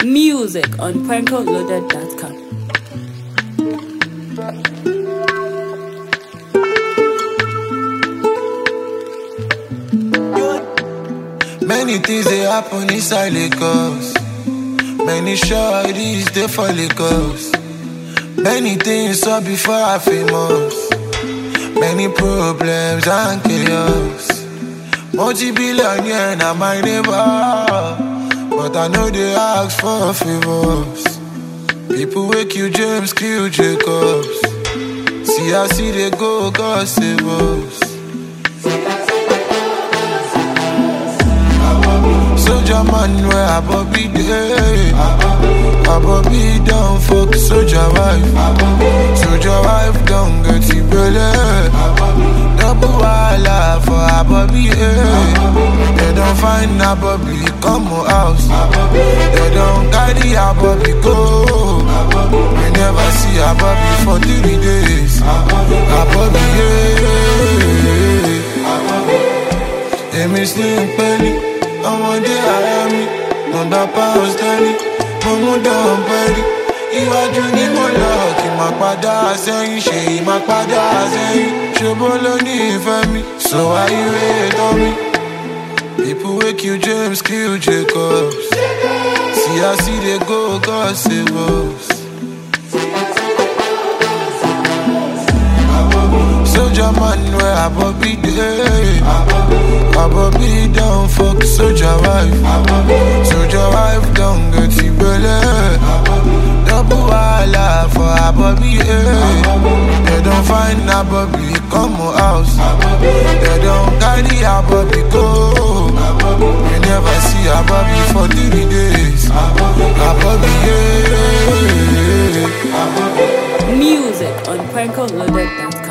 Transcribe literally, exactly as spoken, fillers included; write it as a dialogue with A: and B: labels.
A: Music on prankle loaded dot com.
B: Many things they happen inside Lagos. Many shorties they for Lagos. Many things saw before I famous. Many problems and chaos. Multi-billionaire now my neighbor, but I know they ask for favors. People wake you James, kill Jacobs. See I see they go, God save us. Soldier man where I Bobby day, I Bobby don't fuck soldier wife. Soldier wife don't get you belly. Double wala for a Bobby, eh. They don't find a Bobby, come house. They don't carry a Bobby go. We never see a Bobby for three days. A Bobby, eh. They miss him penny. Ọmọdé ara mi, nọ̀dá pounds tẹ́lí, mo mú dán pẹ́lí. Iwájú ni mo lọ, kì máa padà sẹ́yìn, ṣe ìmá padà sẹ́yìn. Ṣòbó ló ní ìfẹ́ mi, so why you hate on me? People wake you James, kill Jacobs. See I see they go, God save us. Soldier man where I Bobby day, I Bobby don't fuck soldier wife. Soldier wife don't get you belly. Double wala for a Bobby, eh. They don't find a Bobby, come house. They don't carry a Bobby go. We never see a Bobby for three days. A Bobby, yeah.
A: Music on prankle loaded dot com.